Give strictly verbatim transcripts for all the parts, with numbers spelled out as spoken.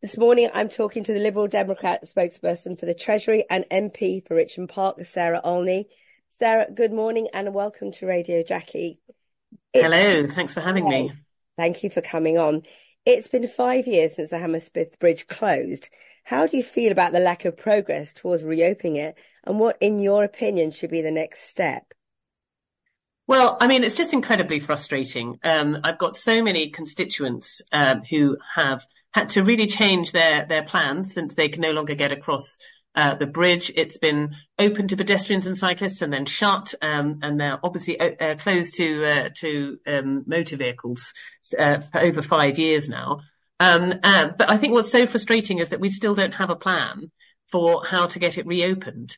This morning, I'm talking to the Liberal Democrat spokesperson for the Treasury and M P for Richmond Park, Sarah Olney. Sarah, good morning and welcome to Radio Jackie. It's, Hello, thanks for having hello. me. Thank you for coming on. It's been five years since the Hammersmith Bridge closed. How do you feel about the lack of progress towards reopening it, and what, in your opinion, should be the next step? Well, I mean, it's just incredibly frustrating. Um, I've got so many constituents um, who have had to really change their, their plans since they can no longer get across uh, the bridge. It's been open to pedestrians and cyclists and then shut, um, and now obviously uh, closed to uh, to um, motor vehicles uh, for over five years now. Um, uh, but I think what's so frustrating is that we still don't have a plan for how to get it reopened.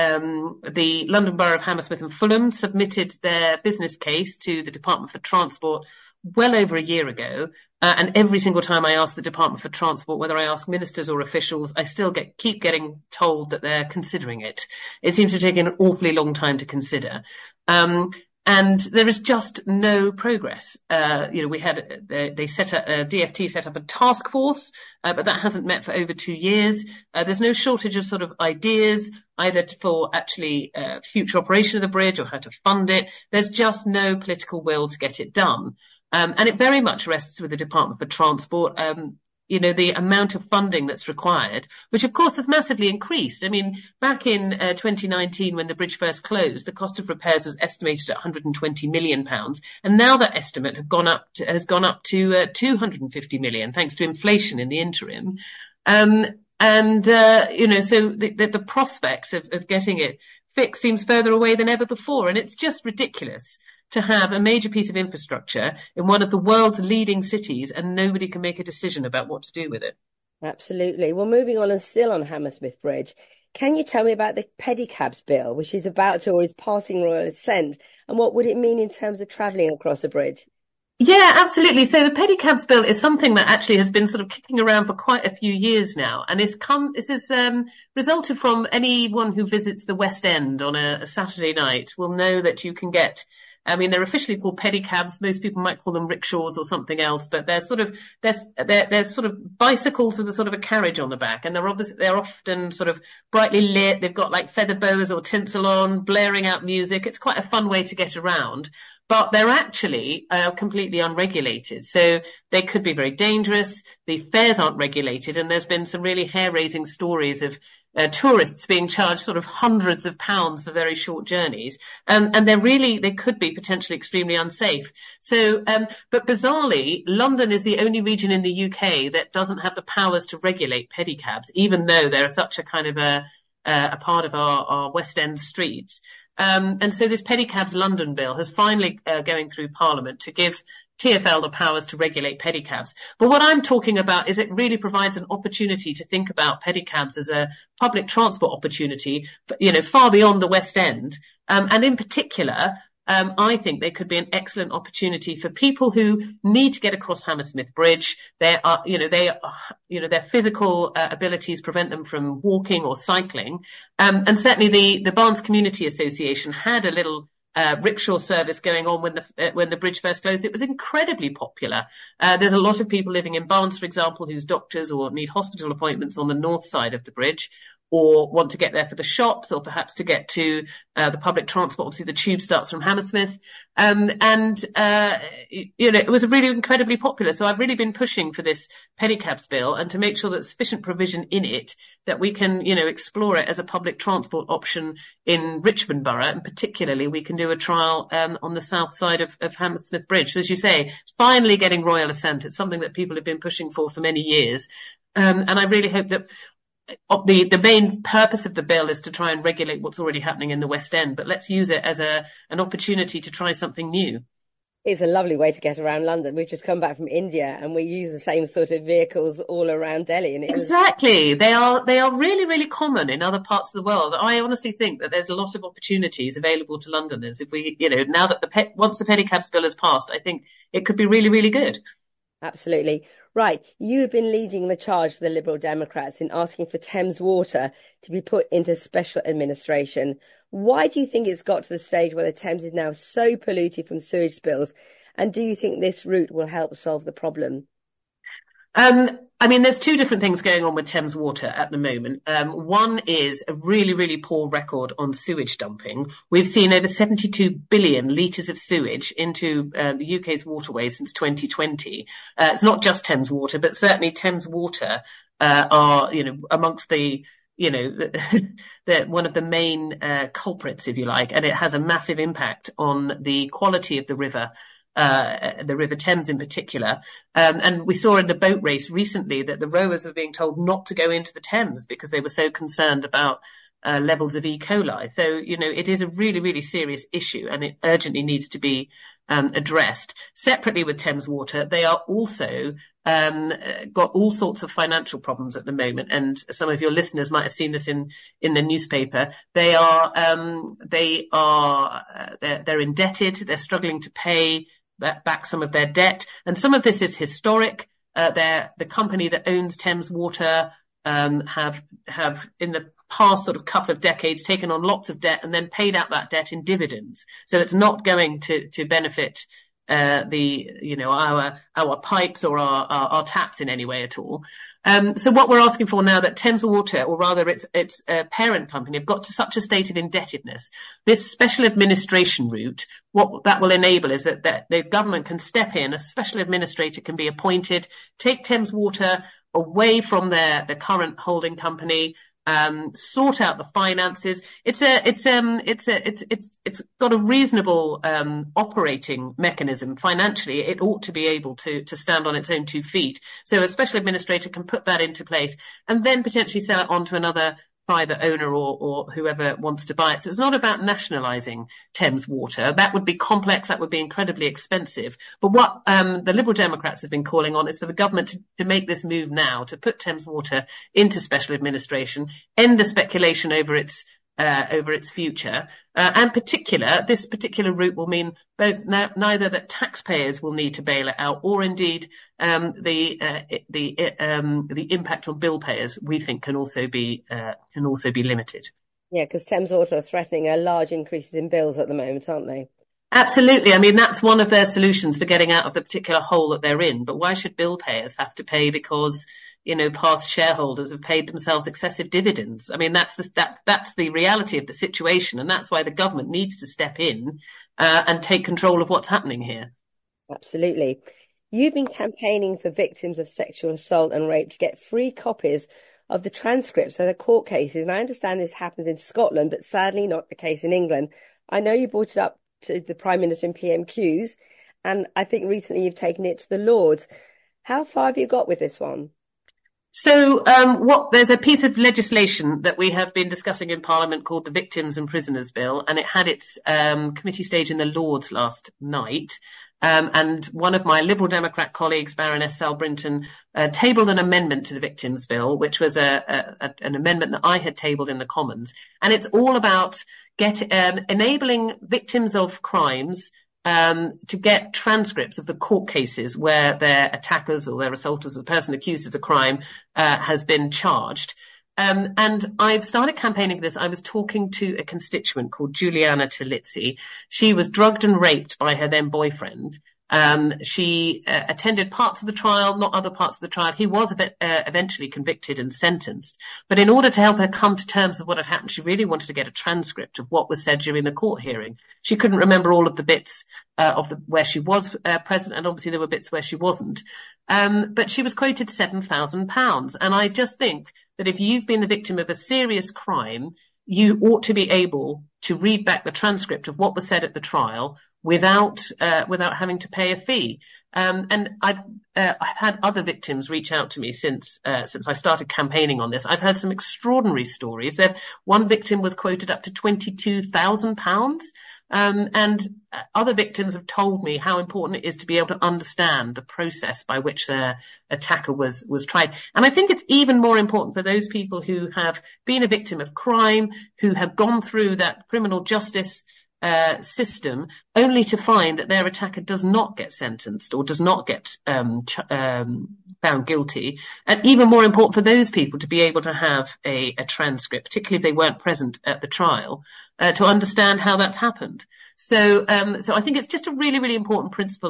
Um, the London Borough of Hammersmith and Fulham submitted their business case to the Department for Transport well over a year ago. Uh, and every single time I ask the Department for Transport, whether I ask ministers or officials, I still get, keep getting told that they're considering it. It seems to take an awfully long time to consider. Um, And there is just no progress. Uh, you know, we had, they, they set up, uh, D F T set up a task force, uh, but that hasn't met for over two years. Uh, there's no shortage of sort of ideas, either for actually, uh, future operation of the bridge or how to fund it. There's just no political will to get it done. Um, and it very much rests with the Department for Transport. Um, you know, the amount of funding that's required, which of course has massively increased. I mean, back in uh, twenty nineteen, when the bridge first closed, the cost of repairs was estimated at one hundred twenty million pounds. And now that estimate have gone up to, has gone up to uh, two hundred fifty million, thanks to inflation in the interim. Um, and, uh, you know, so the, the, the prospect of, of getting it fixed seems further away than ever before. And it's just ridiculous to have a major piece of infrastructure in one of the world's leading cities and nobody can make a decision about what to do with it. Absolutely. Well, moving on and still on Hammersmith Bridge, can you tell me about the pedicabs bill, which is about to or is passing royal assent, and what would it mean in terms of travelling across a bridge? Yeah, absolutely. So the pedicabs bill is something that actually has been sort of kicking around for quite a few years now, and it's come. This has um, resulted from anyone who visits the West End on a, a Saturday night will know that you can get. I mean, they're officially called pedicabs. Most people might call them rickshaws or something else, but they're sort of, they're, they're, they're sort of bicycles with a sort of a carriage on the back. And they're obviously, they're often sort of brightly lit. They've got like feather bows or tinsel on, blaring out music. It's quite a fun way to get around, but they're actually uh, completely unregulated. So they could be very dangerous. The fares aren't regulated. And there's been some really hair-raising stories of Uh, tourists being charged sort of hundreds of pounds for very short journeys. Um, and they're really, they could be potentially extremely unsafe. So, um, but bizarrely, London is the only region in the U K that doesn't have the powers to regulate pedicabs, even though they're such a kind of a, uh, a part of our, our West End streets. Um, and so this pedicabs London bill has finally uh, going through Parliament to give T F L the powers to regulate pedicabs. But what I'm talking about is it really provides an opportunity to think about pedicabs as a public transport opportunity, you know, far beyond the West End. Um, and in particular, um, I think they could be an excellent opportunity for people who need to get across Hammersmith Bridge. They are, you know, they are, you know, their physical uh, abilities prevent them from walking or cycling. Um, and certainly the, the Barnes Community Association had a little Uh, rickshaw service going on when the uh, when the bridge first closed. It was incredibly popular. Uh, there's a lot of people living in Barnes, for example, whose doctors or need hospital appointments on the north side of the bridge, or want to get there for the shops, or perhaps to get to uh, the public transport. Obviously, the tube starts from Hammersmith. Um, and, uh, you know, it was really incredibly popular. So I've really been pushing for this pedicabs bill and to make sure that sufficient provision in it that we can, you know, explore it as a public transport option in Richmond Borough. And particularly, we can do a trial um, on the south side of, of Hammersmith Bridge. So as you say, it's finally getting royal assent. It's something that people have been pushing for for many years. Um, and I really hope that The, the main purpose of the bill is to try and regulate what's already happening in the West End, but let's use it as a an opportunity to try something new. It's a lovely way to get around London. We've just come back from India and we use the same sort of vehicles all around Delhi. And it exactly. Was... They are, they are really, really common in other parts of the world. I honestly think that there's a lot of opportunities available to Londoners. If we, you know, now that the pet, once the pedicabs bill is passed, I think it could be really, really good. Absolutely. Right. You've been leading the charge for the Liberal Democrats in asking for Thames Water to be put into special administration. Why do you think it's got to the stage where the Thames is now so polluted from sewage spills? And do you think this route will help solve the problem? Um, I mean, there's two different things going on with Thames Water at the moment. Um, one is a really, really poor record on sewage dumping. We've seen over seventy-two billion litres of sewage into uh, the U K's waterways since twenty twenty. Uh, it's not just Thames Water, but certainly Thames Water uh, are, you know, amongst the, you know, the, the, one of the main uh, culprits, if you like, and it has a massive impact on the quality of the river. Uh, the River Thames in particular. Um, and we saw in the boat race recently that the rowers were being told not to go into the Thames because they were so concerned about uh, levels of E. coli. So, you know, it is a really, really serious issue and it urgently needs to be um, addressed. Separately with Thames Water, they are also um, got all sorts of financial problems at the moment. And some of your listeners might have seen this in, in the newspaper. They are, um, they are, uh, they're, they're indebted. They're struggling to pay back some of their debt. And some of this is historic. Uh, they're, the company that owns Thames Water, um, have, have in the past sort of couple of decades taken on lots of debt and then paid out that debt in dividends. So it's not going to, to benefit, uh, the, you know, our, our pipes or our, our, our taps in any way at all. Um, so what we're asking for now that Thames Water, or rather its, its uh, parent company, have got to such a state of indebtedness, this special administration route, what that will enable is that, that the government can step in, a special administrator can be appointed, take Thames Water away from their, the current holding company, um, sort out the finances. It's a, it's, um, it's a, it's, it's, it's got a reasonable, um, operating mechanism financially. It ought to be able to, to stand on its own two feet. So a special administrator can put that into place and then potentially sell it on to another private owner or, or whoever wants to buy it. So it's not about nationalising Thames Water. That would be complex. That would be incredibly expensive. But what um, the Liberal Democrats have been calling on is for the government to, to make this move now, to put Thames Water into special administration, end the speculation over its uh, over its future. Uh, and particular, this particular route will mean both n- neither that taxpayers will need to bail it out, or indeed um, the uh, the um, the impact on bill payers, we think, can also be uh, can also be limited. Yeah, because Thames Water are threatening a large increases in bills at the moment, aren't they? Absolutely. I mean, that's one of their solutions for getting out of the particular hole that they're in. But why should bill payers have to pay because, you know, past shareholders have paid themselves excessive dividends? I mean, that's the, that, that's the reality of the situation. And that's why the government needs to step in uh, and take control of what's happening here. Absolutely. You've been campaigning for victims of sexual assault and rape to get free copies of the transcripts of the court cases. And I understand this happens in Scotland, but sadly not the case in England. I know you brought it up to the Prime Minister in P M Qs, and I think recently you've taken it to the Lords. How far have you got with this one? So um, what there's a piece of legislation that we have been discussing in Parliament called the Victims and Prisoners Bill, and it had its um, committee stage in the Lords last night. Um, and one of my Liberal Democrat colleagues, Baroness Sal Brinton, uh, tabled an amendment to the Victims Bill, which was a, a, a, an amendment that I had tabled in the Commons. And it's all about get, um, enabling victims of crimes um, to get transcripts of the court cases where their attackers or their assaulters, or the person accused of the crime, uh, has been charged. Um, and I've started campaigning for this. I was talking to a constituent called Juliana Talizzi. She was drugged and raped by her then boyfriend. Um, she uh, attended parts of the trial, not other parts of the trial. He was uh, eventually convicted and sentenced. But in order to help her come to terms with what had happened, she really wanted to get a transcript of what was said during the court hearing. She couldn't remember all of the bits uh, of the, where she was uh, present, and obviously there were bits where she wasn't. Um, but she was quoted seven thousand pounds. And I just think that if you've been the victim of a serious crime, you ought to be able to read back the transcript of what was said at the trial without uh, without having to pay a fee. Um, and I've uh, I've had other victims reach out to me since uh, since I started campaigning on this. I've heard some extraordinary stories. There, one victim was quoted up to twenty-two thousand pounds. Um, and other victims have told me how important it is to be able to understand the process by which their attacker was, was tried. And I think it's even more important for those people who have been a victim of crime, who have gone through that criminal justice uh, system, only to find that their attacker does not get sentenced or does not get um, ch- um, found guilty. And even more important for those people to be able to have a, a transcript, particularly if they weren't present at the trial, uh, to understand how that's happened. So, um, so I think it's just a really, really important principle of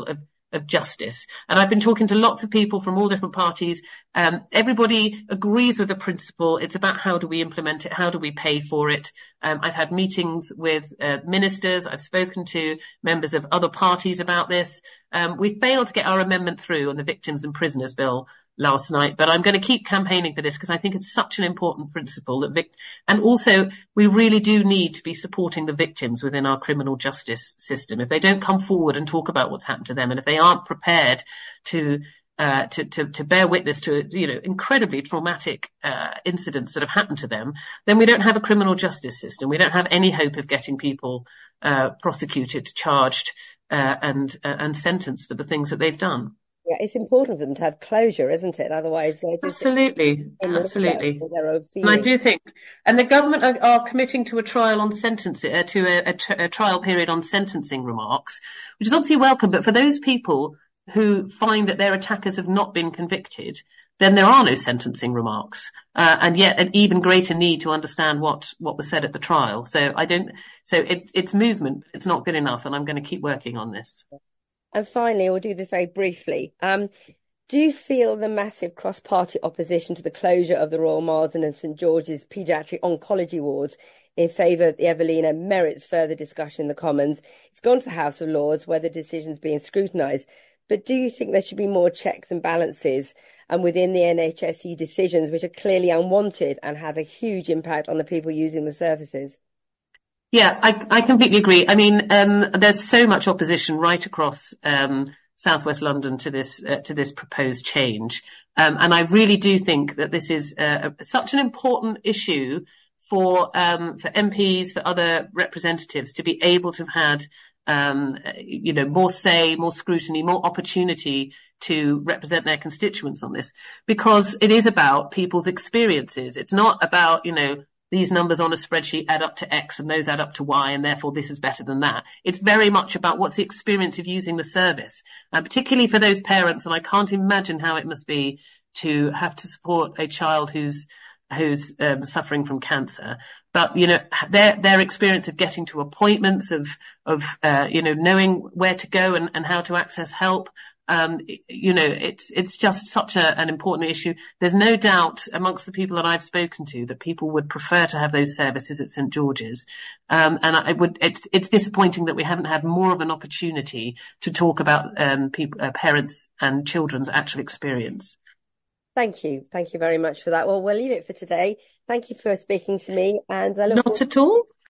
of justice. And I've been talking to lots of people from all different parties. Um, everybody agrees with the principle. It's about how do we implement it? How do we pay for it? Um, I've had meetings with uh, ministers. I've spoken to members of other parties about this. Um, we failed to get our amendment through on the Victims and Prisoners Bill last night, but I'm going to keep campaigning for this because I think it's such an important principle that vict- and also we really do need to be supporting the victims within our criminal justice system. If they don't come forward and talk about what's happened to them, and if they aren't prepared to uh, to, to, to bear witness to, you know, incredibly traumatic uh, incidents that have happened to them, then we don't have a criminal justice system. We don't have any hope of getting people uh, prosecuted, charged, uh, and uh, and sentenced for the things that they've done. Yeah, it's important for them to have closure, isn't it? Otherwise, they're just absolutely, in absolutely. their own and I do think, and the government are, are committing to a trial on sentencing, uh, to a, a, a trial period on sentencing remarks, which is obviously welcome. But for those people who find that their attackers have not been convicted, then there are no sentencing remarks, uh, and yet an even greater need to understand what what was said at the trial. So I don't. So it, it's movement. It's not good enough, and I'm going to keep working on this. And finally, we'll do this very briefly. Um, do you feel the massive cross-party opposition to the closure of the Royal Marsden and St George's paediatric oncology wards in favour of the Evelina merits further discussion in the Commons? It's gone to the House of Lords where the decision's being scrutinised. But do you think there should be more checks and balances and within the N H S E decisions which are clearly unwanted and have a huge impact on the people using the services? Yeah, I, I completely agree. I mean, um, there's so much opposition right across um, southwest London to this uh, to this proposed change, um, and I really do think that this is uh, such an important issue for um, for M Ps, for other representatives to be able to have had, um, you know, more say, more scrutiny, more opportunity to represent their constituents on this, because it is about people's experiences. It's not about, you know, these numbers on a spreadsheet add up to X and those add up to Y and therefore this is better than that. It's very much about what's the experience of using the service, and particularly for those parents. And I can't imagine how it must be to have to support a child who's who's um, suffering from cancer. But, you know, their their experience of getting to appointments, of, of uh, you know, knowing where to go and, and how to access help. Um, you know, it's it's just such a, an important issue. There's no doubt amongst the people that I've spoken to that people would prefer to have those services at St George's. Um, and I would, it's, it's disappointing that we haven't had more of an opportunity to talk about um, people, uh, parents and children's actual experience. Thank you. Thank you very much for that. Well, we'll leave it for today. Thank you for speaking to me, and I look Not forward- at all.